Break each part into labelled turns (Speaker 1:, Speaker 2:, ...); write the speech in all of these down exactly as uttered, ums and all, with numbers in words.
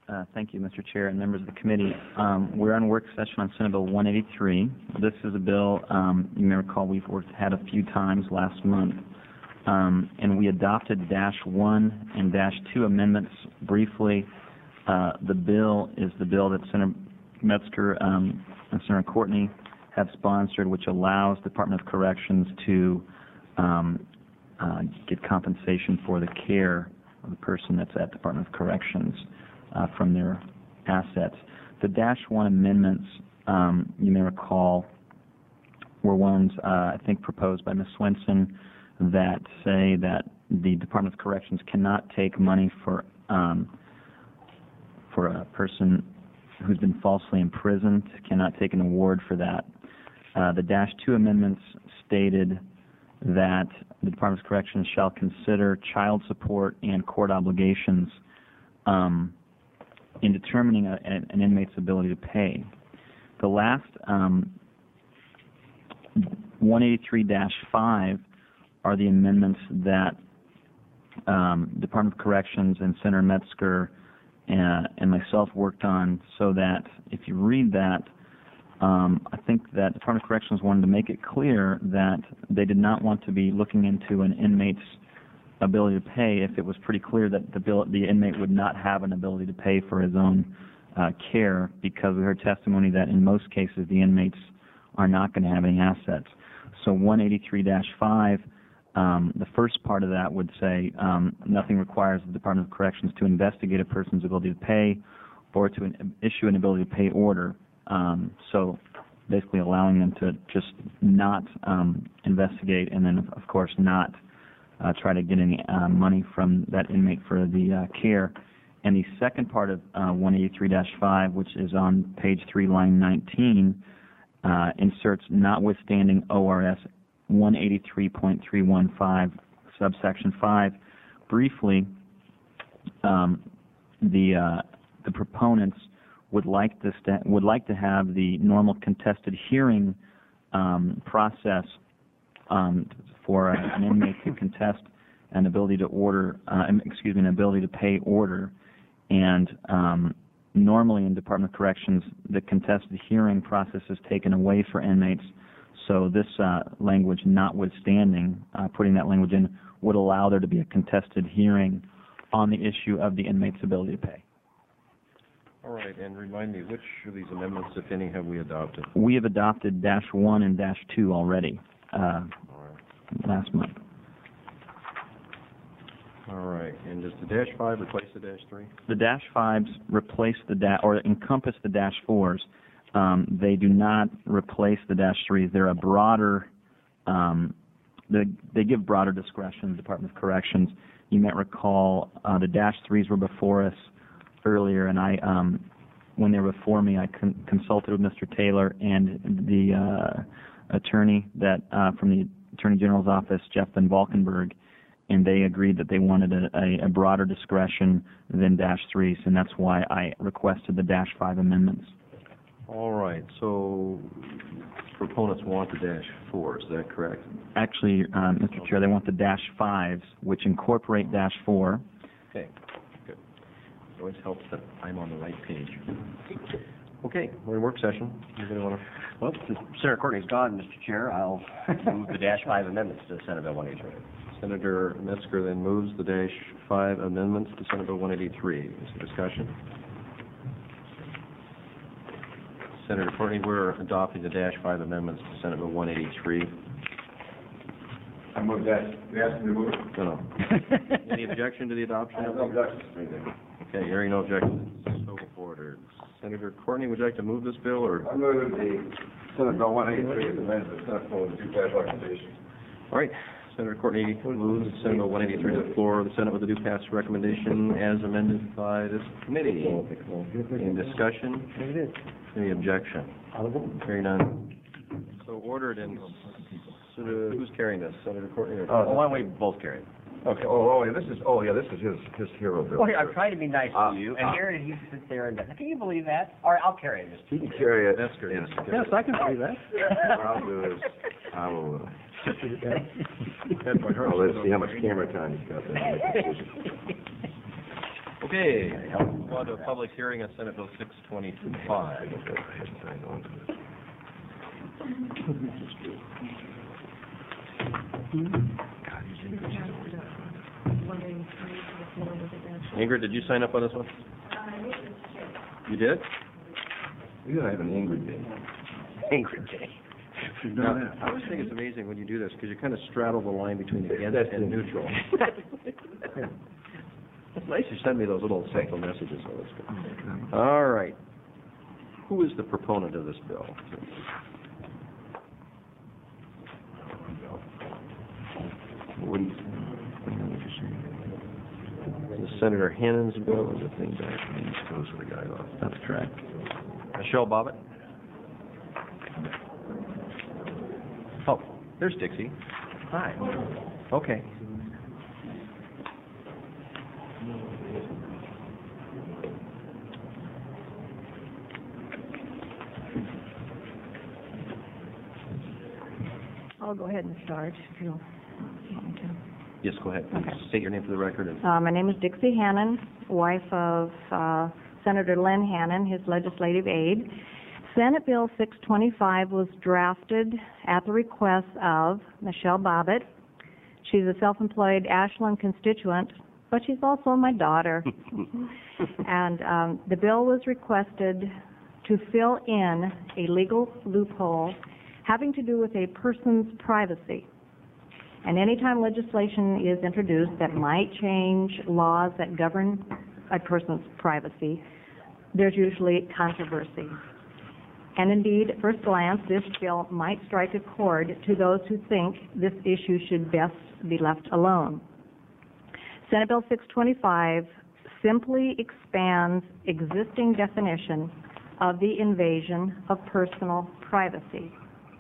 Speaker 1: Uh, thank you, Mister Chair and members of the committee. Um, we're on work session on Senate Bill one eighty-three. This is a bill, um, you may recall, we've worked, had a few times last month, um, and we adopted dash one and dash two amendments briefly. Uh, the bill is the bill that Senator Metzger um, and Senator Courtney have sponsored, which allows Department of Corrections to um, uh, get compensation for the care of the person that's at Department of Corrections uh, from their assets. The dash one amendments, um, you may recall, were ones uh, I think proposed by Miz Swenson that say that the Department of Corrections cannot take money for um, for a person who's been falsely imprisoned, cannot take an award for that. Uh, the dash two amendments stated that the Department of Corrections shall consider child support and court obligations um, in determining a, an inmate's ability to pay. The last um, one eighty-three dash five are the amendments that um, Department of Corrections and Senator Metzger and, and myself worked on, so that if you read that, Um, I think that Department of Corrections wanted to make it clear that they did not want to be looking into an inmate's ability to pay if it was pretty clear that the, bill, the inmate would not have an ability to pay for his own uh, care, because we heard testimony that in most cases the inmates are not going to have any assets. So one eighty-three dash five, um, the first part of that would say um, nothing requires the Department of Corrections to investigate a person's ability to pay or to an, issue an ability to pay order. Um, so basically allowing them to just not um, investigate, and then, of, of course, not uh, try to get any uh, money from that inmate for the uh, care. And the second part of uh, one eighty-three dash five, which is on page three, line nineteen, uh, inserts notwithstanding O R S one eighty-three point three one five, subsection five. Briefly, um, the uh, the proponents would like to st would like to have the normal contested hearing um, process um, for a, an inmate to contest an ability to order, uh, excuse me, an ability to pay order. And um, normally in Department of Corrections, the contested hearing process is taken away for inmates. So this uh, language, notwithstanding, uh, putting that language in, would allow there to be a contested hearing on the issue of the inmate's ability to pay.
Speaker 2: All right, and remind me, which of these amendments, if any, have we adopted?
Speaker 1: We have adopted dash one and dash two already uh,
Speaker 2: All right.
Speaker 1: last month.
Speaker 2: All right, and does the dash five replace the dash three?
Speaker 1: The dash fives replace the dash, or encompass the dash fours. Um, they do not replace the dash threes. They're a broader, um, they, they give broader discretion to the Department of Corrections. You might recall uh, the dash threes were before us earlier, and I, um, when they were before me, I con consulted with Mister Taylor and the uh, attorney that uh, from the Attorney General's office, Jeff Van Valkenburg, and they agreed that they wanted a, a, a broader discretion than dash threes, and that's why I requested the dash five amendments.
Speaker 2: All right, so proponents want the dash four, is that correct?
Speaker 1: Actually, uh, Mister Chair, they want the dash fives, which incorporate dash four.
Speaker 2: Okay. It always helps that I'm on the right page. Okay, we're in work session. Anybody want to?
Speaker 3: Well, since Senator Courtney's gone, Mister Chair, I'll move the dash five amendments to Senate Bill one eighty-three.
Speaker 2: Senator Metzger then moves the dash five amendments to Senate Bill one eighty-three. Is there discussion? Senator Courtney, we're adopting the dash five amendments to Senate Bill one eighty-three.
Speaker 4: I move that. You asked me to move it?
Speaker 2: No, no. Any objection to the adoption?
Speaker 4: I have no objections.
Speaker 2: Okay, hearing no objections, so ordered. Senator Courtney, would you like to move this bill, or?
Speaker 4: I move the Senate Bill one eighty-three is amended to the Senate floor with due pass recommendation.
Speaker 2: All right, Senator Courtney moves Senate Bill one eighty-three to the floor of the Senate with a due pass recommendation as amended by this committee. Any discussion? Any objection? Hearing none. So ordered, and Senator, who's carrying this? Senator Courtney or?
Speaker 3: Well, why don't we both carry it?
Speaker 4: Okay. Oh, oh, yeah. This is. Oh, yeah. This is his his hero bill.
Speaker 3: Well, here, I'm trying to be nice
Speaker 4: Uh,
Speaker 3: to you, and
Speaker 4: uh,
Speaker 3: here he sits there and can you believe that? All right, I'll carry it, Mister
Speaker 4: He can carry it.
Speaker 2: That's good.
Speaker 4: in-
Speaker 2: Yes,
Speaker 3: I can believe that.
Speaker 4: What I'll do is I will. Uh,
Speaker 2: That's my heart.
Speaker 4: oh, let's see how much camera time he's got. Then.
Speaker 2: Okay, move on to a public hearing on Senate Bill six twenty-two five. Ingrid, did you sign up on this one? You did?
Speaker 4: We gotta have an angry day.
Speaker 3: Ingrid Day.
Speaker 2: Now, I always think it's amazing when you do this, because you kind of straddle the line between against
Speaker 4: That's
Speaker 2: and
Speaker 4: it.
Speaker 2: neutral. It's nice you send me those little sample messages, so that's good. All right. Who is the proponent of this bill? Wouldn't, is Senator Hannon's bill or the thing back? Those are the guy off.
Speaker 1: That's correct.
Speaker 2: Michelle Bobbitt? Oh, there's Dixie. Hi. Okay.
Speaker 5: I'll go ahead and start if you want me to.
Speaker 2: Yes, go ahead.
Speaker 5: Okay.
Speaker 2: State your name for the record. And
Speaker 5: Uh, my name is Dixie Hannon, wife of uh, Senator Len Hannon, his legislative aide. Senate Bill six twenty-five was drafted at the request of Michelle Bobbitt. She's a self-employed Ashland constituent, but she's also my daughter. And um, the bill was requested to fill in a legal loophole having to do with a person's privacy. And anytime legislation is introduced that might change laws that govern a person's privacy, there's usually controversy. And indeed, at first glance, this bill might strike a chord to those who think this issue should best be left alone. Senate Bill six twenty-five simply expands existing definition of the invasion of personal privacy.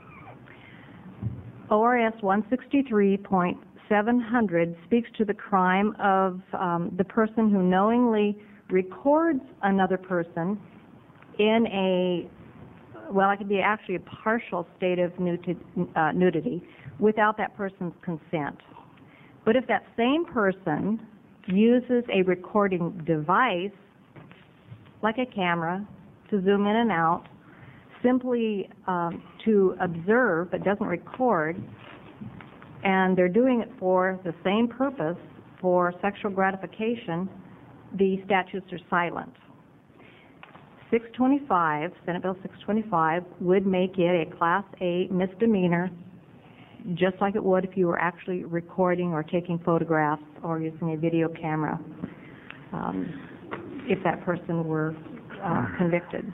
Speaker 5: O R S one sixty-three point seven hundred speaks to the crime of um, the person who knowingly records another person in a, well, it could be actually a partial state of nudity, uh, nudity without that person's consent. But if that same person uses a recording device, like a camera, to zoom in and out, simply um, to observe but doesn't record, and they're doing it for the same purpose, for sexual gratification, the statutes are silent. six twenty-five, Senate Bill six twenty-five, would make it a Class A misdemeanor, just like it would if you were actually recording or taking photographs or using a video camera, um, if that person were uh, convicted.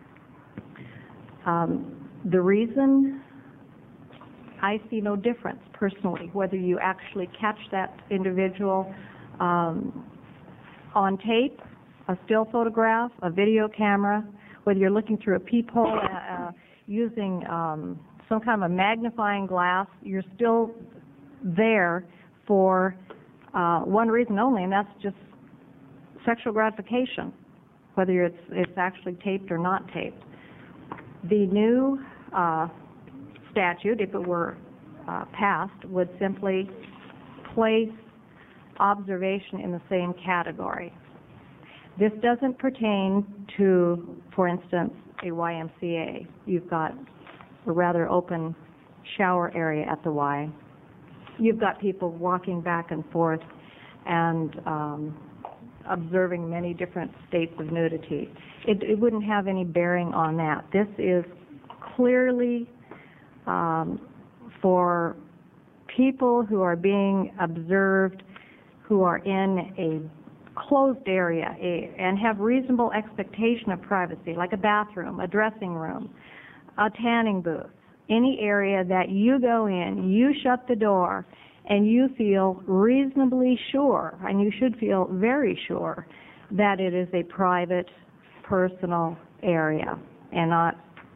Speaker 5: Um, the reason I see no difference personally, whether you actually catch that individual um, on tape, a still photograph, a video camera, whether you're looking through a peephole, uh, uh, using um, some kind of a magnifying glass, you're still there for uh, one reason only, and that's just sexual gratification, whether it's, it's actually taped or not taped. The new uh, statute, if it were uh, passed, would simply place observation in the same category. This doesn't pertain to, for instance, a Y M C A. You've got a rather open shower area at the Y. You've got people walking back and forth and um, observing many different states of nudity. It, it wouldn't have any bearing on that. This is clearly um, for people who are being observed, who are in a closed area a, and have reasonable expectation of privacy, like a bathroom, a dressing room, a tanning booth, any area that you go in, you shut the door, and you feel reasonably sure, and you should feel very sure, that it is a private, personal area and not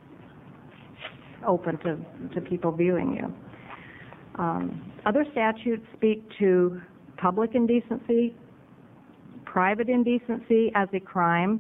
Speaker 5: open to, to people viewing you. Um, other statutes speak to public indecency, private indecency as a crime,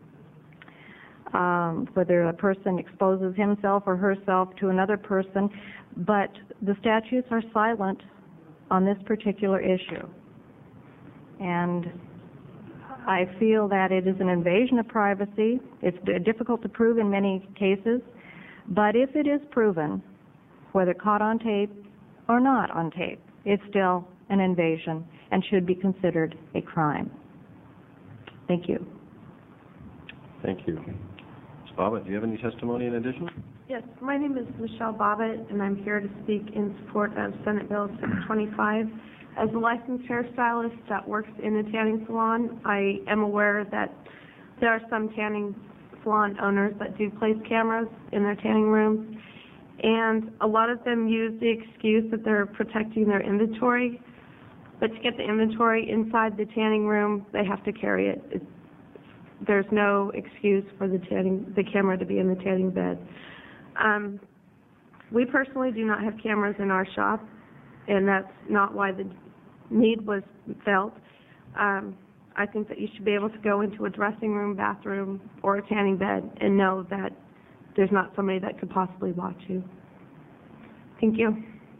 Speaker 5: um, whether a person exposes himself or herself to another person, but the statutes are silent on this particular issue. And I feel that it is an invasion of privacy. It's d- difficult to prove in many cases, but if it is proven, whether caught on tape or not on tape, it's still an invasion and should be considered a crime. Thank you.
Speaker 2: Thank you. Miz Bobbitt, do you have any testimony in addition?
Speaker 6: Yes, my name is Michelle Bobbitt, and I'm here to speak in support of Senate Bill six twenty-five. As a licensed hairstylist that works in a tanning salon, I am aware that there are some tanning salon owners that do place cameras in their tanning rooms, and a lot of them use the excuse that they're protecting their inventory, but to get the inventory inside the tanning room, they have to carry it. It's, there's no excuse for the tanning, the camera to be in the tanning bed. Um, we personally do not have cameras in our shop, and that's not why the need was felt. Um, I think that you should be able to go into a dressing room, bathroom, or a tanning bed and know that there's not somebody that could possibly watch you. Thank you.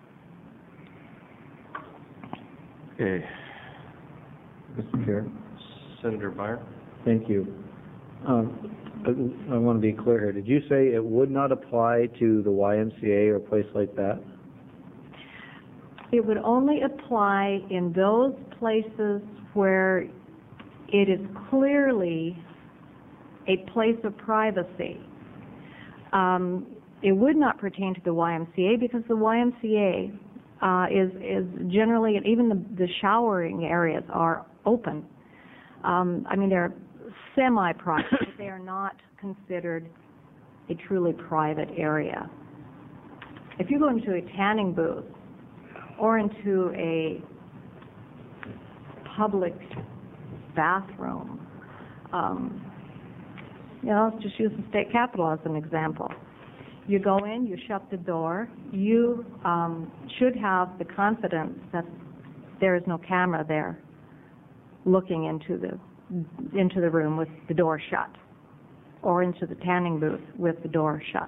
Speaker 2: Okay.
Speaker 7: Mister Chair,
Speaker 2: Senator Byer?
Speaker 7: thank you. Um, I, I want to be clear here. Did you say it would not apply to the Y M C A or a place like that?
Speaker 5: It would only apply in those places where it is clearly a place of privacy. Um, it would not pertain to the Y M C A because the Y M C A uh, is, is generally, and even the, the showering areas are open. Um, I mean, they're semi-private, but they are not considered a truly private area. If you go into a tanning booth or into a public bathroom, um, you know, let's just use the state capitol as an example. You go in, you shut the door, you um, should have the confidence that there is no camera there looking into the into the room with the door shut, or into the tanning booth with the door shut.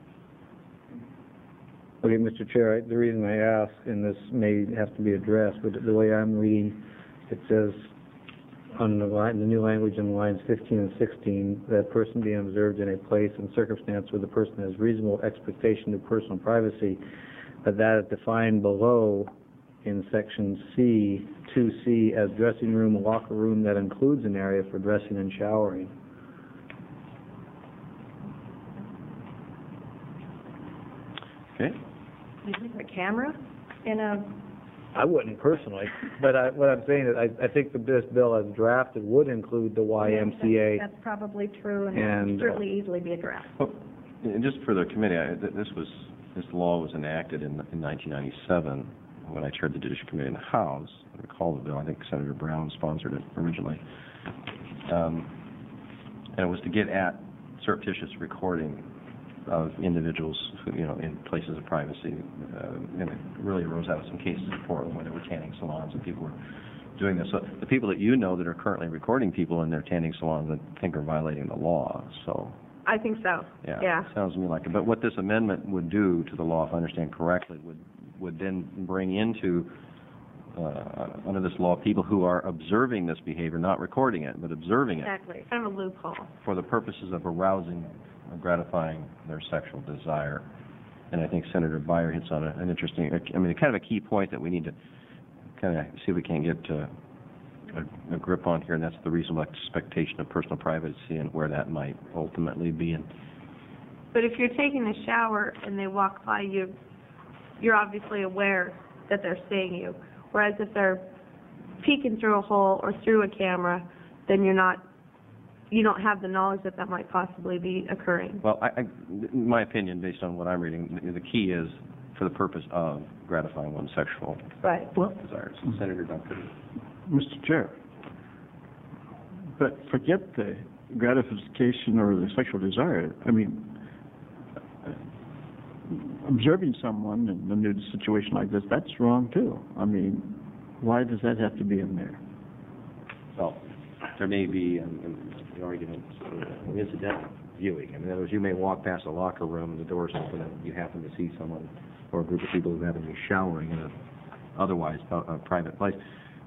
Speaker 7: Okay, Mister Chair, I, the reason I ask, and this may have to be addressed, but the way I'm reading, it says on the, line, the new language in lines fifteen and sixteen, that person being observed in a place and circumstance where the person has reasonable expectation of personal privacy, but that is defined below in section C, two C, as dressing room, locker room that includes an area for dressing and showering.
Speaker 2: Okay.
Speaker 5: You think a camera in a
Speaker 7: I wouldn't personally, but I, what I'm saying is I, I think the, this bill as drafted would include the Y M C A.
Speaker 5: That's probably true, and,
Speaker 7: And,
Speaker 5: and certainly easily be addressed.
Speaker 2: Well, and just for the committee, I, th- this was this law was enacted in, in nineteen ninety-seven when I chaired the Judicial Committee in the House. I recall the bill. I think Senator Brown sponsored it originally, um, and it was to get at surreptitious recording of individuals, who, you know, in places of privacy. Uh, and it really arose out of some cases in Portland where there were tanning salons and people were doing this. So the people that you know that are currently recording people in their tanning salons, I think, are violating the law. So
Speaker 6: I think so.
Speaker 2: yeah,
Speaker 6: Yeah.
Speaker 2: sounds to me like it. But what this amendment would do to the law, if I understand correctly, would would then bring into uh, under this law people who are observing this behavior, not recording it, but observing it
Speaker 6: Exactly. Kind of a loophole.
Speaker 2: for the purposes of arousing or gratifying their sexual desire. And I think Senator Byer hits on a, an interesting, I mean, kind of a key point that we need to kind of see if we can get uh, a, a grip on here, and that's the reasonable expectation of personal privacy and where that might ultimately be. And
Speaker 6: But if you're taking a shower and they walk by you, you're obviously aware that they're seeing you. Whereas if they're peeking through a hole or through a camera, then you're not, you don't have the knowledge that that might possibly be occurring.
Speaker 2: Well, I, I, in my opinion, based on what I'm reading, the, the key is for the purpose of gratifying one's sexual
Speaker 6: Right.
Speaker 8: Well,
Speaker 2: desires. Senator Duncan.
Speaker 8: Mister Chair, but forget the gratification or the sexual desire. I mean, observing someone in a nude situation like this, that's wrong too. I mean, why does that have to be in there?
Speaker 2: Well, there may be um, an argument of incidental viewing. I mean, in other words, you may walk past a locker room and the door's open and you happen to see someone or a group of people who happen to be showering in a otherwise uh, a private place.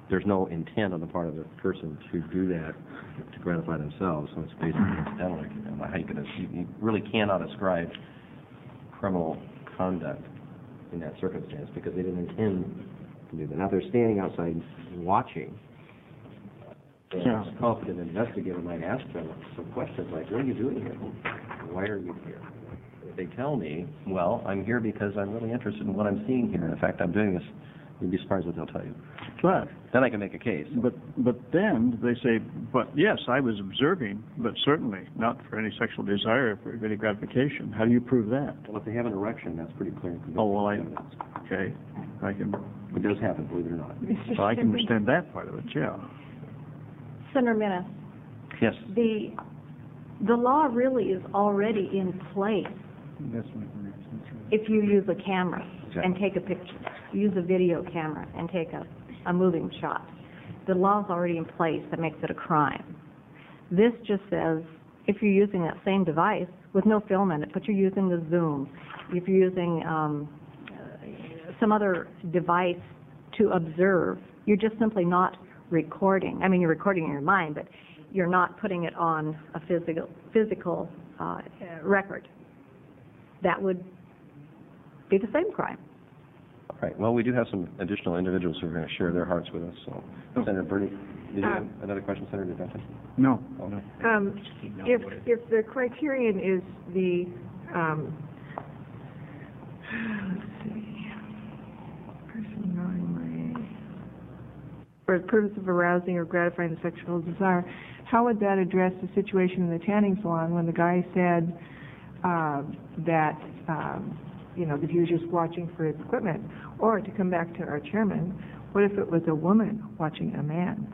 Speaker 2: there's no intent on the part of the person to do that to gratify themselves, so it's basically incidental. And I think it is, you, you really cannot ascribe criminal conduct in that circumstance because they didn't intend to do that. Now, if they're standing outside watching,
Speaker 8: Yeah.
Speaker 2: a competent investigator might ask them some questions like, what are you doing here? Why are you here? If they tell me, well, I'm here because I'm really interested in what I'm seeing here. In fact, I'm doing this, you'd be surprised what they'll tell you.
Speaker 8: But,
Speaker 2: Then I can make a case.
Speaker 8: but, but then they say, but yes, I was observing, but certainly not for any sexual desire, for any gratification. How do you prove that?
Speaker 2: Well, if they have an erection, that's pretty clear.
Speaker 8: Oh, well, I,
Speaker 2: evidence.
Speaker 8: okay, I can,
Speaker 2: It does happen, believe it or not.
Speaker 8: well, I can understand that part of it, yeah.
Speaker 5: Senator Menace,
Speaker 2: Yes.
Speaker 5: the, the law really is already in place
Speaker 7: That's my connection.
Speaker 5: if you use a camera and
Speaker 2: Exactly.
Speaker 5: take a picture, use a video camera and take a, a moving shot. The law's already in place that makes it a crime. This just says if you're using that same device with no film in it, but you're using the Zoom, if you're using um, some other device to observe, you're just simply not recording. I mean, you're recording in your mind, but you're not putting it on a physical physical uh, record. That would be the same crime.
Speaker 2: All right. Well, we do have some additional individuals who are going to share their hearts with us. So, Senator Bernie, did you have another question, Senator Benton?
Speaker 8: No.
Speaker 2: Oh, no.
Speaker 9: Um, if, if the criterion is the, um, let's see, person knowingly, for the purpose of arousing or gratifying the sexual desire, how would that address the situation in the tanning salon when the guy said uh, that, um, you know, that he was just watching for his equipment? Or, to come back to our chairman, what if it was a woman watching a man?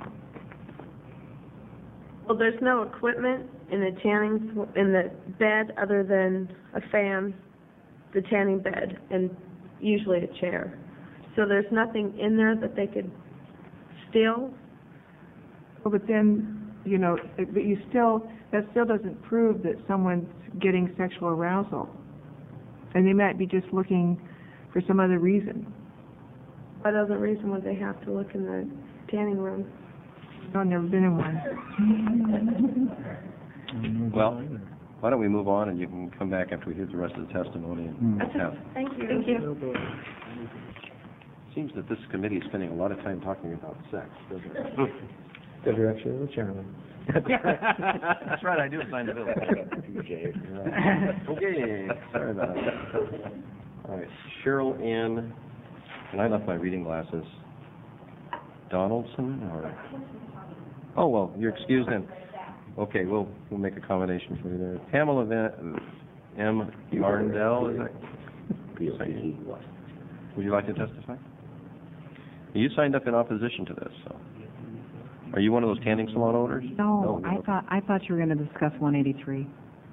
Speaker 6: Well, there's no equipment in the tanning, sw- in the bed other than a fan, the tanning bed, and usually a chair. So there's nothing in there that they could steal.
Speaker 9: Well, but then, you know, but you still, that still doesn't prove that someone's getting sexual arousal. And they might be just looking for some other reason.
Speaker 6: What other reason would they have to look in the tanning room?
Speaker 9: I've never been in one.
Speaker 2: Well, why don't we move on, and you can come back after we hear the rest of the testimony. And have.
Speaker 5: Thank you.
Speaker 6: Thank you.
Speaker 2: Seems that this committee is spending a lot of time talking about sex, doesn't it?
Speaker 7: The direction of the chairman.
Speaker 2: That's right, I do assign the bill. Okay, sorry about that. All right, Cheryl Ann, and I left my reading glasses. Donaldson, or? Oh, well, you're excused then. Okay, we'll, we'll make a combination for you there. Pamela Van, M. Yarndell, is that? Would you like to testify? You signed up in opposition to this, so. Are you one of those tanning salon owners?
Speaker 10: No, I thought, I thought you were going to discuss one eighty-three.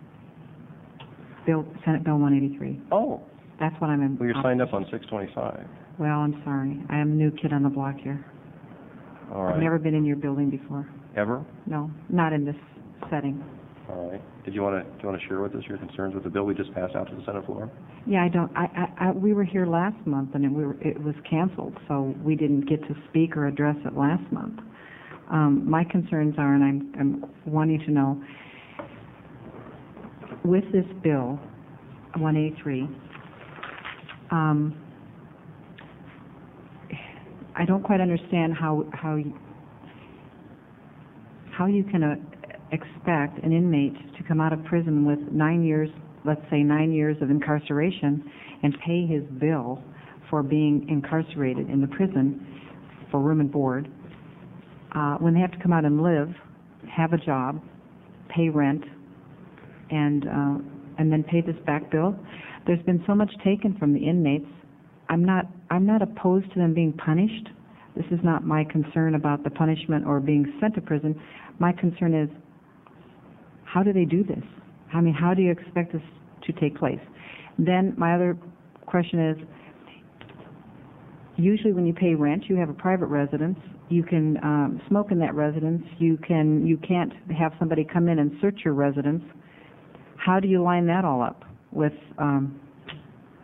Speaker 10: Bill, Senate Bill one eighty-three.
Speaker 2: Oh,
Speaker 10: That's what I'm in.
Speaker 2: well, you're signed up on six twenty-five.
Speaker 10: Well, I'm sorry. I am a new kid on the block here.
Speaker 2: All right.
Speaker 10: I've never been in your building before.
Speaker 2: Ever?
Speaker 10: No, not in this setting.
Speaker 2: All right. Did you want to, do you want to share with us your concerns with the bill we just passed out to the Senate floor?
Speaker 10: Yeah, I don't, I, I, I, we were here last month and it, we were, it was canceled, so we didn't get to speak or address it last month. Um, my concerns are, and I'm, I'm wanting to know, with this bill, one eighty-three, um, I don't quite understand how, how, you- how you can uh, expect an inmate to come out of prison with nine years, let's say nine years of incarceration, and pay his bill for being incarcerated in the prison for room and board, uh, when they have to come out and live, have a job, pay rent, and uh, and then pay this back bill. There's been so much taken from the inmates. I'm not I'm not opposed to them being punished. This is not my concern about the punishment or being sent to prison. My concern is, how do they do this? I mean, how do you expect this to take place? Then my other question is, usually when you pay rent, you have a private residence. You can um, smoke in that residence. You can you can't have somebody come in and search your residence. How do you line that all up with um,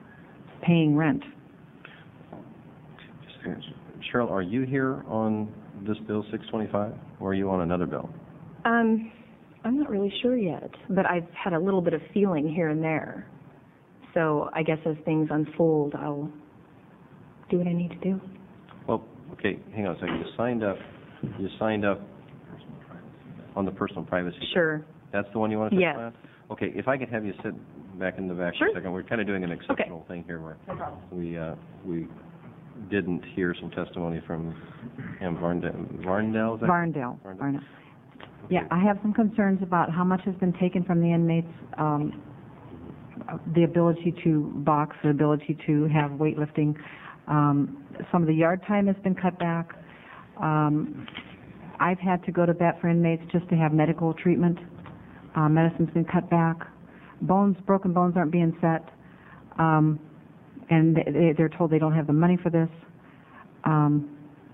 Speaker 10: paying rent?
Speaker 2: Cheryl, are you here on this bill six twenty-five, or are you on another bill?
Speaker 11: Um, I'm not really sure yet, but I've had a little bit of feeling here and there. So I guess as things unfold, I'll do what I need to do.
Speaker 2: Well, okay, hang on a second. You signed up, you signed up on the personal privacy.
Speaker 11: Sure.
Speaker 2: That's the one you want to
Speaker 11: Yes.
Speaker 2: touch on? Okay, if I could have you sit back in the back
Speaker 11: Sure.
Speaker 2: for a second. We're kind of doing an exceptional thing here where
Speaker 11: No problem.
Speaker 2: we, uh, we didn't hear some testimony from Pam Varndell, Varndell, is that?
Speaker 10: Varndale.
Speaker 2: Varndale.
Speaker 10: Varndale. Yeah, I have some concerns about how much has been taken from the inmates, um, the ability to box, the ability to have weightlifting. Um, some of the yard time has been cut back. Um, I've had to go to bat for inmates just to have medical treatment. Uh, medicine's been cut back. Bones, broken bones aren't being set. Um, and they, they're told they don't have the money for this. Um,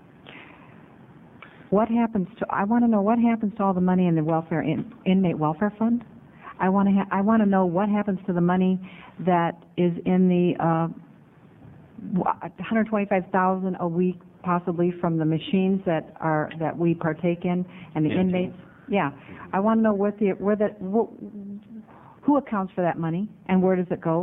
Speaker 10: what happens to, I want to know what happens to all the money in the welfare, in, inmate welfare fund? I want to ha- I want to know what happens to the money that is in the, uh, one hundred twenty-five thousand dollars a week possibly from the machines that are, that we partake in, and the
Speaker 2: Yeah.
Speaker 10: inmates. Yeah. I want to know what the, where the, wh- who accounts for that money, and where does it go?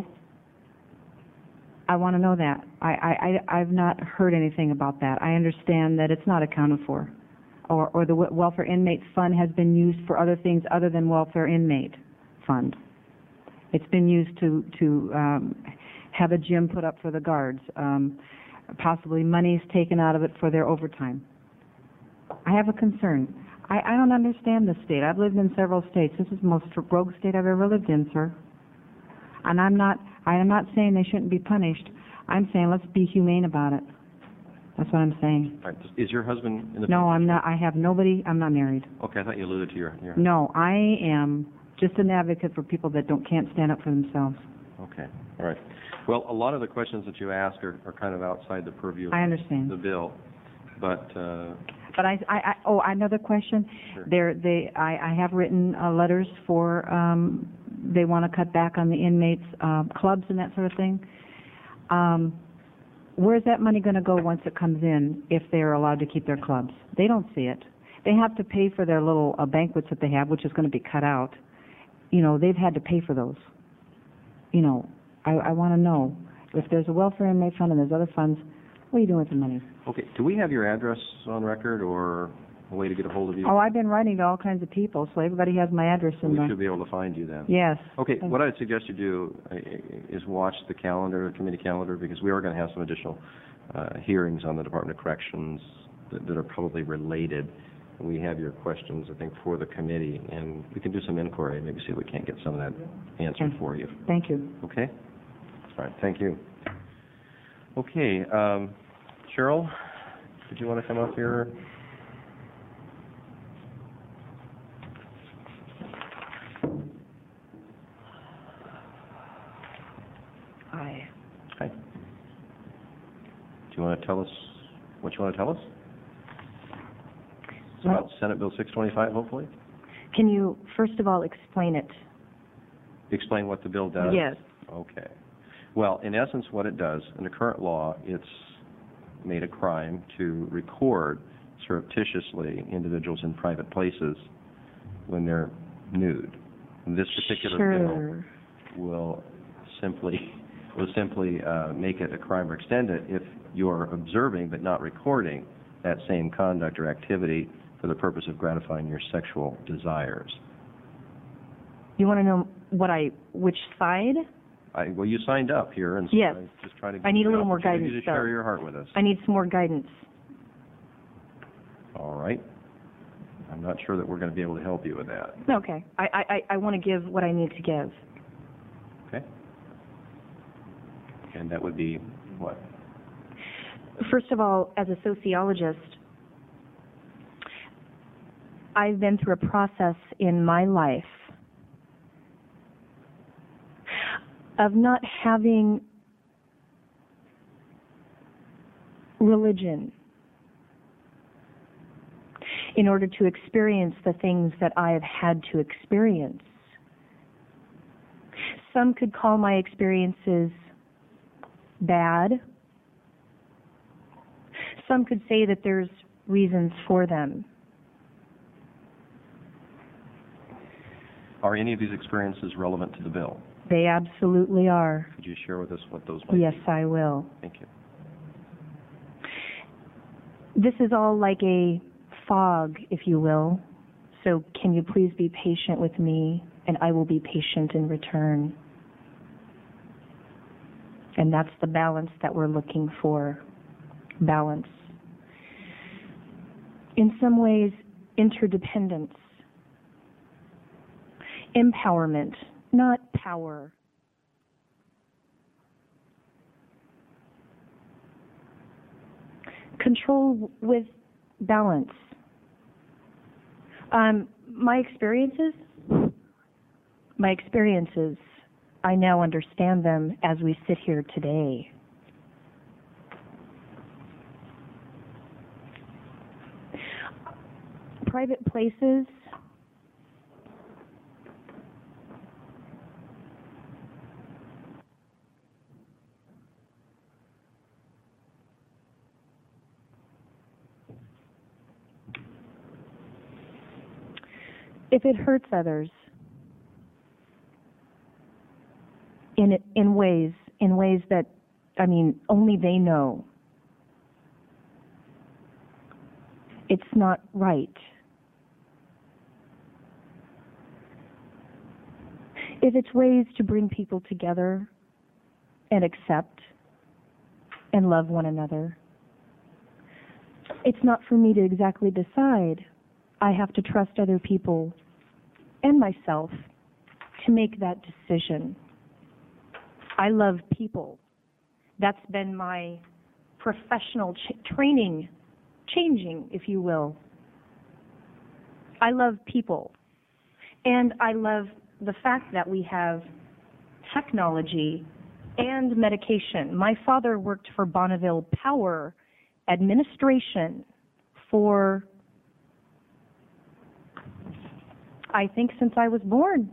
Speaker 10: I want to know that. I, I, I, I've not heard anything about that. I understand that it's not accounted for, or, or the w- welfare inmate fund has been used for other things other than welfare inmate fund. It's been used to, to um, have a gym put up for the guards. Um, possibly money's taken out of it for their overtime. I have a concern. I, I don't understand this state. I've lived in several states. This is the most rogue state I've ever lived in, sir. And I'm not, I am not saying they shouldn't be punished. I'm saying let's be humane about it. That's what I'm saying.
Speaker 2: All right, is your husband in the...
Speaker 10: No, I'm not, I have nobody, I'm not married.
Speaker 2: Okay, I thought you alluded to your... your...
Speaker 10: No, I am just an advocate for people that don't, can't stand up for themselves.
Speaker 2: Okay, all right. Well, a lot of the questions that you ask are, are kind of outside the purview of
Speaker 10: I understand.
Speaker 2: the bill, but... Uh,
Speaker 10: But I, I, I, oh, another question.
Speaker 2: Sure.
Speaker 10: There, they, I, I have written uh, letters for, um, they want to cut back on the inmates, uh, clubs and that sort of thing. Um, where's that money going to go once it comes in if they're allowed to keep their clubs? They don't see it. They have to pay for their little uh, banquets that they have, which is going to be cut out. You know, they've had to pay for those. You know, I, I want to know if there's a welfare inmate fund and there's other funds, what are you doing with the money?
Speaker 2: okay, do we have your address on record or a way to get a hold of you?
Speaker 10: Oh, I've been writing to all kinds of people, so everybody has my address in
Speaker 2: We
Speaker 10: the...
Speaker 2: should be able to find you then.
Speaker 10: Yes.
Speaker 2: Okay, what I'd suggest you do uh, is watch the calendar, the committee calendar, because we are going to have some additional uh, hearings on the Department of Corrections that, that are probably related. We have your questions, I think, for the committee, and we can do some inquiry, maybe see if we can't get some of that answered
Speaker 10: Okay.
Speaker 2: for you.
Speaker 10: Thank you.
Speaker 2: Okay? All right, thank you. Okay, um, Cheryl, did you want to come up here?
Speaker 11: Hi.
Speaker 2: Hi. Do you want to tell us what you want to tell us? It's about Senate Bill six twenty-five, hopefully?
Speaker 11: Can you, first of all, explain it?
Speaker 2: Explain what the bill does?
Speaker 11: Yes.
Speaker 2: Okay. Well, in essence, what it does, in the current law, it's made a crime to record surreptitiously individuals in private places when they're nude. And this particular
Speaker 11: Sure.
Speaker 2: bill will simply will simply uh, make it a crime or extend it if you're observing but not recording that same conduct or activity for the purpose of gratifying your sexual desires.
Speaker 11: You want to know what I, which side?
Speaker 2: I, well, you signed up here, and so
Speaker 11: Yes.
Speaker 2: I just try to.
Speaker 11: I need
Speaker 2: give
Speaker 11: a
Speaker 2: you
Speaker 11: little
Speaker 2: an
Speaker 11: more
Speaker 2: opportunity
Speaker 11: guidance,
Speaker 2: to share
Speaker 11: though.
Speaker 2: your heart with us.
Speaker 11: I need some more guidance.
Speaker 2: All right. I'm not sure that we're going to be able to help you with that.
Speaker 11: Okay. I, I, I want to give what I need to give.
Speaker 2: Okay. And that would be what?
Speaker 11: First of all, as a sociologist, I've been through a process in my life of not having religion in order to experience the things that I have had to experience. Some could call my experiences bad. Some could say that there's reasons for them.
Speaker 2: Are any of these experiences relevant to the bill?
Speaker 11: They absolutely are.
Speaker 2: Could you share with us what those might be?
Speaker 11: Yes, I will.
Speaker 2: Thank you.
Speaker 11: This is all like a fog, if you will. So can you please be patient with me, and I will be patient in return. And that's the balance that we're looking for. Balance. In some ways, interdependence. Empowerment, not power. Control with balance. Um, my experiences, my experiences, I now understand them as we sit here today. Private places, if it hurts others in in ways in ways that, I mean, only they know, it's not right. If it's ways to bring people together and accept and love one another, it's not for me to exactly decide. I have to trust other people and myself to make that decision. I love people. That's been my professional ch- training, changing, if you will. I love people. And I love the fact that we have technology and medication. My father worked for Bonneville Power Administration for, I think, since I was born.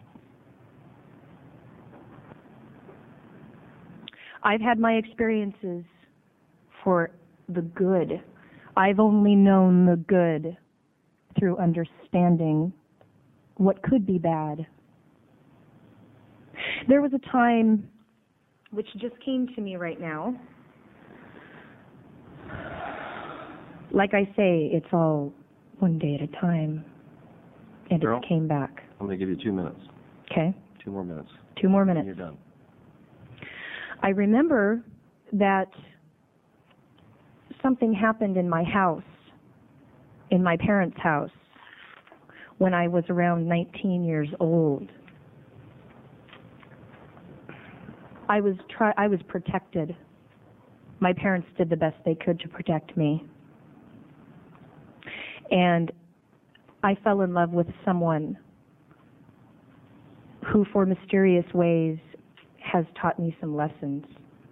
Speaker 11: I've had my experiences for the good. I've only known the good through understanding what could be bad. There was a time, which just came to me right now. Like I say, it's all one day at a time. And
Speaker 2: Carol,
Speaker 11: it came back.
Speaker 2: I'm going to give you two minutes.
Speaker 11: Okay.
Speaker 2: Two more minutes.
Speaker 11: Two more minutes.
Speaker 2: And you're done.
Speaker 11: I remember that something happened in my house, in my parents' house, when I was around nineteen years old. I was try I was protected. My parents did the best they could to protect me. And I fell in love with someone who, for mysterious ways, has taught me some lessons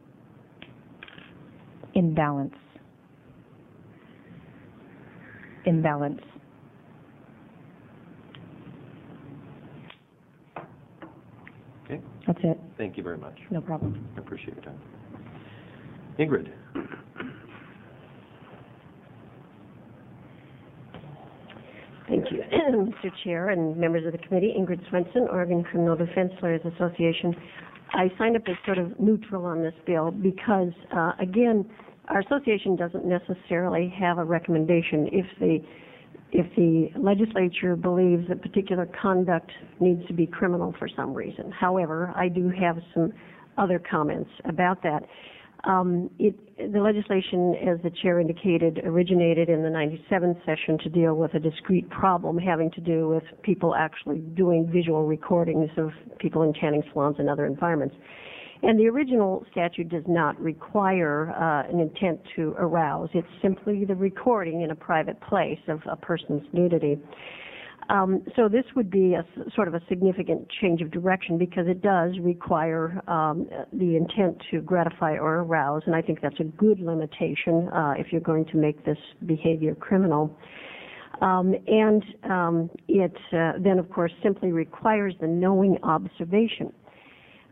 Speaker 11: in balance. In balance.
Speaker 2: Okay.
Speaker 11: That's it.
Speaker 2: Thank you very much.
Speaker 11: No problem.
Speaker 2: I appreciate your time. Ingrid.
Speaker 12: Thank you, Mister Chair and members of the committee. Ingrid Swenson, Oregon Criminal Defense Lawyers Association. I signed up as sort of neutral on this bill because, uh, again, our association doesn't necessarily have a recommendation. If the if the legislature believes that particular conduct needs to be criminal for some reason. However, I do have some other comments about that. Um, it, the legislation, as the chair indicated, originated in the ninety-seven session to deal with a discrete problem having to do with people actually doing visual recordings of people in tanning salons and other environments. And the original statute does not require uh, an intent to arouse. It's simply the recording in a private place of a person's nudity. Um, so this would be a sort of a significant change of direction because it does require um, the intent to gratify or arouse, and I think that's a good limitation uh, if you're going to make this behavior criminal. Um, and um, it uh, then, of course, simply requires the knowing observation.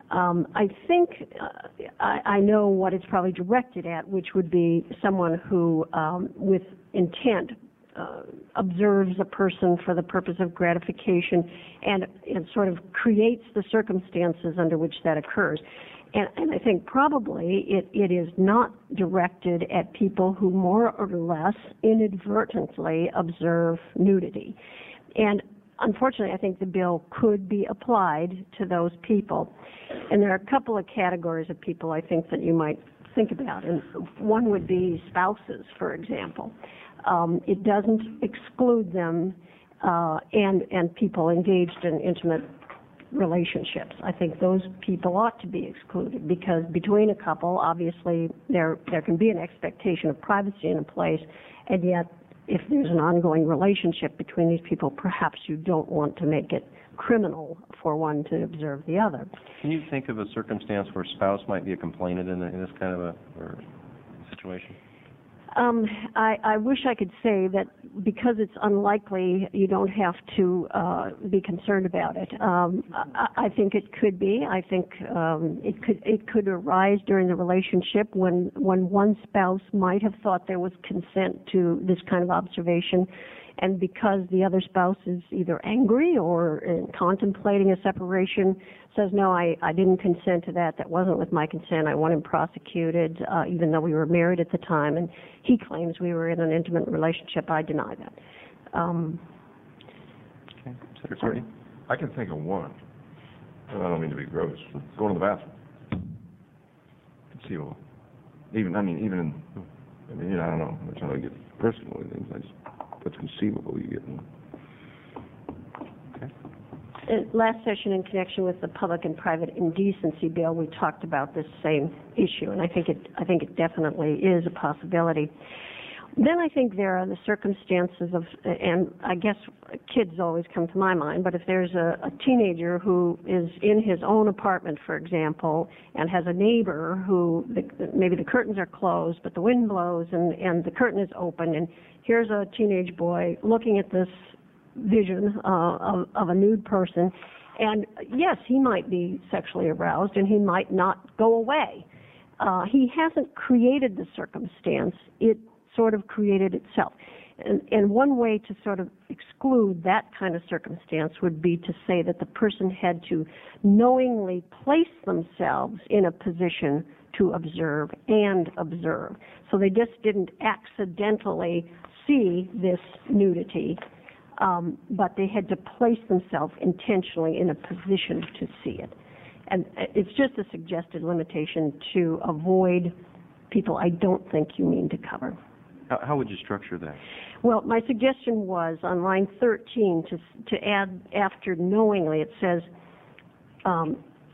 Speaker 12: Um, I think uh, I, I know what it's probably directed at, which would be someone who, um, with intent, uh, observes a person for the purpose of gratification and, and sort of creates the circumstances under which that occurs. And, and I think probably it, it is not directed at people who more or less inadvertently observe nudity. And unfortunately, I think the bill could be applied to those people. And there are a couple of categories of people I think that you might think about. And one would be spouses, for example. Um, it doesn't exclude them uh, and, and people engaged in intimate relationships. I think those people ought to be excluded because between a couple, obviously, there there can be an expectation of privacy in place, and yet if there's an ongoing relationship between these people, perhaps you don't want to make it criminal for one to observe the other.
Speaker 2: Can you think of a circumstance where a spouse might be a complainant in, a, in this kind of a or situation?
Speaker 12: Um, I, I wish I could say that because it's unlikely, you don't have to uh, be concerned about it. Um, I, I think it could be. I think um, it could it could arise during the relationship when when one spouse might have thought there was consent to this kind of observation, and because the other spouse is either angry or uh, contemplating a separation, says, no, I, I didn't consent to that. That wasn't with my consent. I want him prosecuted, uh, even though we were married at the time. And he claims we were in an intimate relationship. I deny that. Um,
Speaker 2: okay. Senator Courtney?
Speaker 4: I can think of one. I don't mean to be gross. Going to the bathroom. Conceivable. Even, I mean, even in, I mean, you know, I don't know. I'm trying to get personal with things. I just, that's conceivable. You get in.
Speaker 12: Uh, Last session, in connection with the public and private indecency bill, we talked about this same issue, and I think it I think it definitely is a possibility. Then I think there are the circumstances of, and I guess kids always come to my mind, but if there's a, a teenager who is in his own apartment, for example, and has a neighbor who the, maybe the curtains are closed, but the wind blows and, and the curtain is open, and here's a teenage boy looking at this vision uh, of, of a nude person, and yes, he might be sexually aroused and he might not go away. Uh, he hasn't created the circumstance, it sort of created itself. And, and one way to sort of exclude that kind of circumstance would be to say that the person had to knowingly place themselves in a position to observe and observe. So they just didn't accidentally see this nudity, Um, but they had to place themselves intentionally in a position to see it. And it's just a suggested limitation to avoid people I don't think you mean to cover.
Speaker 2: How, how would you structure that?
Speaker 12: Well, my suggestion was on line thirteen to to add after knowingly, it says um,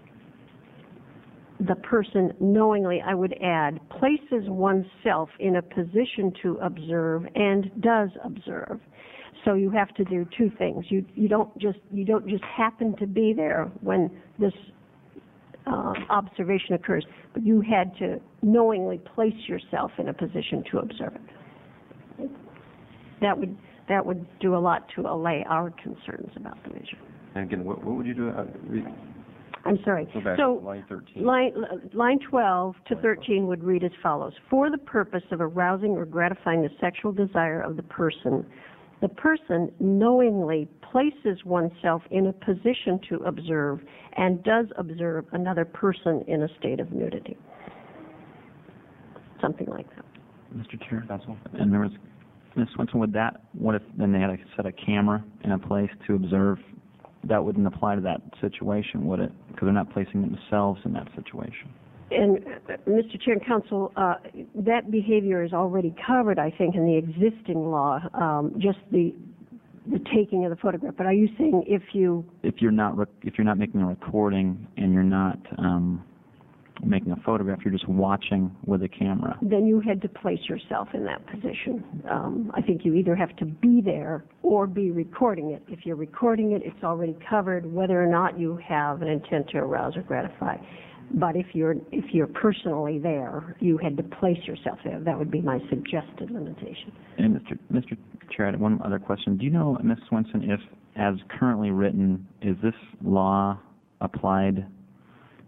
Speaker 12: the person knowingly, I would add, places oneself in a position to observe and does observe. So you have to do two things. You you don't just you don't just happen to be there when this uh, observation occurs, but you had to knowingly place yourself in a position to observe it. That would that would do a lot to allay our concerns about the measure.
Speaker 2: And again, what, what would you do? Uh, read,
Speaker 12: I'm sorry.
Speaker 2: Go back
Speaker 12: so
Speaker 2: to line thirteen.
Speaker 12: Line, line twelve to thirteen would read as follows: for the purpose of arousing or gratifying the sexual desire of the person, the person knowingly places oneself in a position to observe and does observe another person in a state of nudity. Something like that.
Speaker 1: Mister Chair, Counsel, and there was, Miz Swenson, would that, what if then they had a set a camera in a place to observe? That wouldn't apply to that situation, would it? Because they're not placing themselves in that situation.
Speaker 12: And, uh, Mister Chair and Counsel, uh, that behavior is already covered, I think, in the existing law, um, just the the taking of the photograph. But are you saying if you...
Speaker 1: If you're not rec- if you're not making a recording and you're not um, making a photograph, you're just watching with a camera.
Speaker 12: Then you had to place yourself in that position. Um, I think you either have to be there or be recording it. If you're recording it, it's already covered, whether or not you have an intent to arouse or gratify. But if you're if you're personally there, you had to place yourself there. That would be my suggested limitation.
Speaker 1: And Mister Mister Chair, I had one other question. Do you know, Miz Swenson, if, as currently written, is this law applied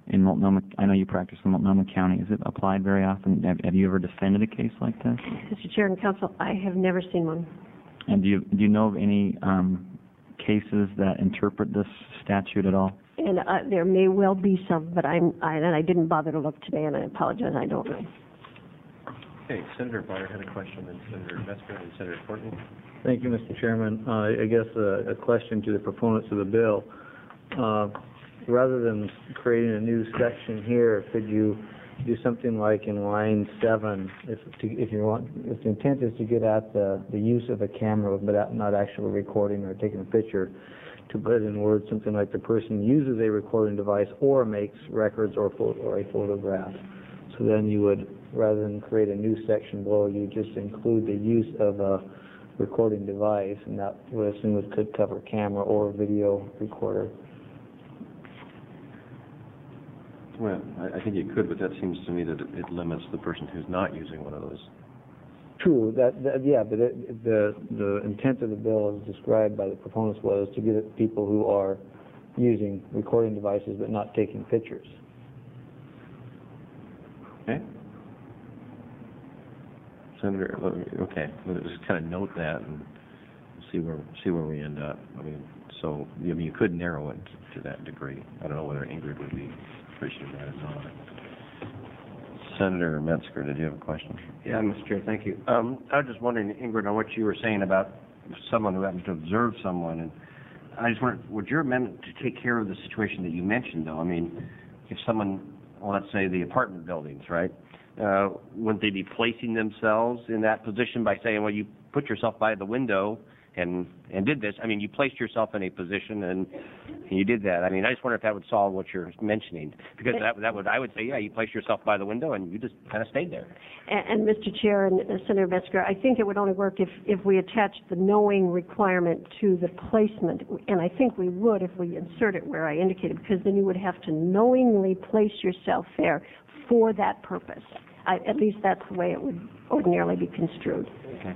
Speaker 1: in Multnomah? I know you practice in Multnomah County. Is it applied very often? Have, have you ever defended a case like this?
Speaker 12: Mister Chair and Council, I have never seen one.
Speaker 1: And do you do you know of any um, cases that interpret this statute at all?
Speaker 12: And uh, there may well be some, but I'm, I, and I didn't bother to look today, and I apologize, I don't know.
Speaker 2: Okay, Senator Byer had a question, and Senator Metzger and Senator Courtney.
Speaker 7: Thank you, Mister Chairman. Uh, I guess uh, a question to the proponents of the bill. Uh, rather than creating a new section here, could you do something like in line seven, if to, if you want, if the intent is to get at the, the use of a camera but not actually recording or taking a picture, to put in words something like the person uses a recording device or makes records or, or a photograph. So then you would, rather than create a new section below, you just include the use of a recording device, and that would assume it could cover camera or video recorder.
Speaker 2: Well, I, I think you could, but that seems to me that it, it limits the person who's not using one of those.
Speaker 7: True, that, that yeah, but it, the the intent of the bill as described by the proponents was to get at people who are using recording devices but not taking pictures.
Speaker 2: Okay. Senator, okay, we'll just kind of note that and see where see where we end up. I mean, so I mean, you could narrow it to that degree. I don't know whether Ingrid would be appreciative of that or not. Senator Metzger, did you have a question?
Speaker 3: Yeah, Mister Chair, thank you. Um, I was just wondering, Ingrid, on what you were saying about someone who happens to observe someone, and I just wondered, would your amendment to take care of the situation that you mentioned, though? I mean, if someone, well, let's say the apartment buildings, right? Uh, wouldn't they be placing themselves in that position by saying, well, you put yourself by the window and and did this? I mean, you placed yourself in a position and, and you did that. I mean, I just wonder if that would solve what you're mentioning, because that that would I would say, yeah, you placed yourself by the window and you just kind of stayed there.
Speaker 12: And, and Mister Chair and uh, Senator Metzger, I think it would only work if if we attached the knowing requirement to the placement, and I think we would if we insert it where I indicated, because then you would have to knowingly place yourself there for that purpose. I, at least that's the way it would ordinarily be construed.
Speaker 2: Okay.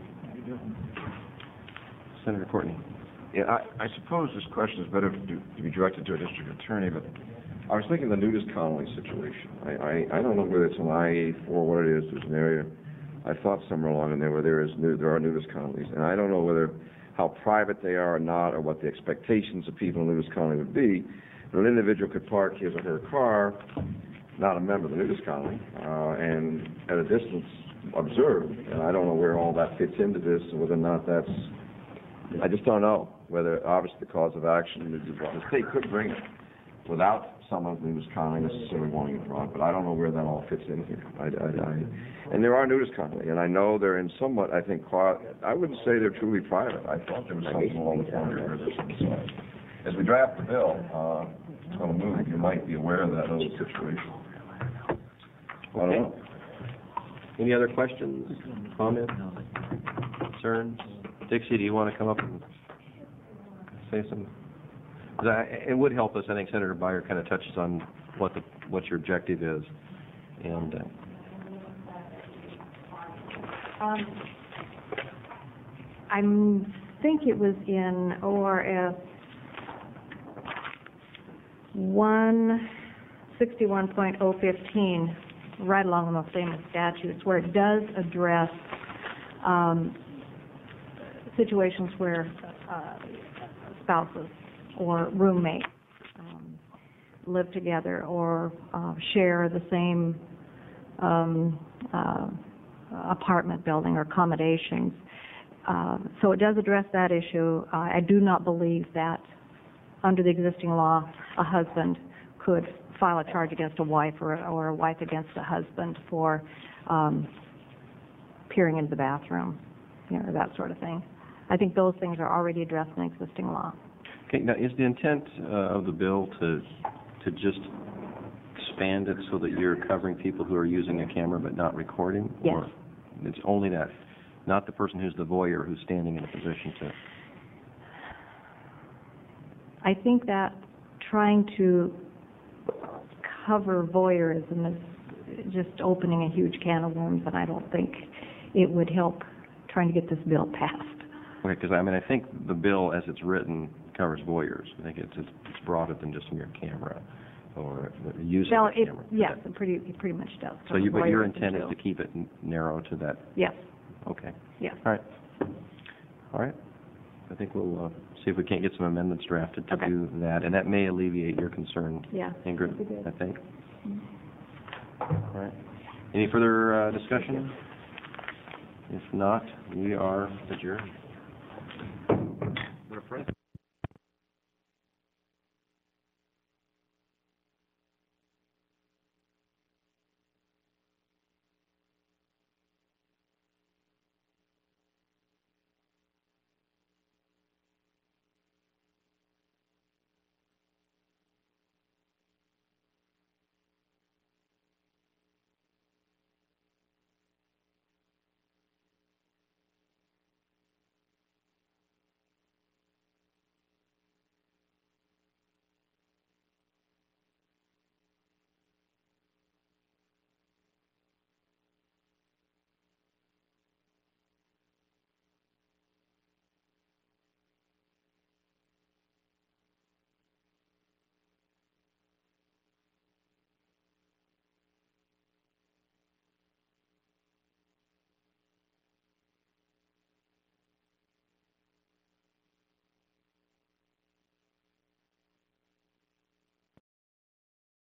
Speaker 2: Senator Courtney.
Speaker 4: Yeah, I, I suppose this question is better to, to be directed to a district attorney, but I was thinking the nudist colony situation. I, I, I don't know whether it's an I eighty four, what it is. There's an area, I thought somewhere along in there where there is nu- there are nudist colonies, and I don't know whether how private they are or not, or what the expectations of people in a nudist colony would be. But an individual could park his or her car, not a member of the nudist colony, uh, and at a distance observe. And I don't know where all that fits into this, and whether or not that's, I just don't know whether, obviously, the cause of action, the state could bring it without someone in the nudist colony necessarily wanting it brought, but I don't know where that all fits in here. I, I, I, and there are nudist colonies, and I know they're in somewhat, I think, quiet. I wouldn't say they're truly private. I thought there was something along the line where there's some side. As we draft the bill, uh, it's going to move, you might be aware of that other situation. I don't know.
Speaker 2: Any other questions, comments, concerns? Dixie, do you want to come up and say something? 'Cause I, it would help us. I think Senator Byer kind of touches on what the what your objective is, and. Uh,
Speaker 5: Um, I think it was in O R S one sixty-one point oh fifteen, right along with those famous statutes, where it does address um, situations where uh, spouses or roommates um, live together or uh, share the same um, uh, apartment building or accommodations. Uh, so it does address that issue. Uh, I do not believe that under the existing law, a husband could file a charge against a wife or, or a wife against a husband for um, peering into the bathroom, you know, that sort of thing. I think those things are already addressed in existing law.
Speaker 2: Okay. Now, is the intent uh, of the bill to to just expand it so that you're covering people who are using a camera but not recording?
Speaker 5: Yes.
Speaker 2: Or it's only that, not the person who's the voyeur who's standing in a position to...
Speaker 5: I think that trying to cover voyeurism is just opening a huge can of worms, and I don't think it would help trying to get this bill passed.
Speaker 2: Okay, because I mean, I think the bill as it's written covers voyeurs. I think it's it's, it's broader than just mere camera. or the use
Speaker 5: No,
Speaker 2: of the
Speaker 5: it,
Speaker 2: camera?
Speaker 5: yes, it pretty, it pretty much does.
Speaker 2: So you, but your
Speaker 5: Lawyers
Speaker 2: intent is
Speaker 5: do.
Speaker 2: to keep it n- narrow to that?
Speaker 5: Yes,
Speaker 2: Okay.
Speaker 5: yes.
Speaker 2: All right. All right. I think we'll uh, see if we can't get some amendments drafted to
Speaker 5: Okay.
Speaker 2: do that, and that may alleviate your concern,
Speaker 5: Yeah.
Speaker 2: Ingrid,
Speaker 5: that'd be good.
Speaker 2: I think. All right. Any further uh, discussion? If not, we are adjourned. What a friend.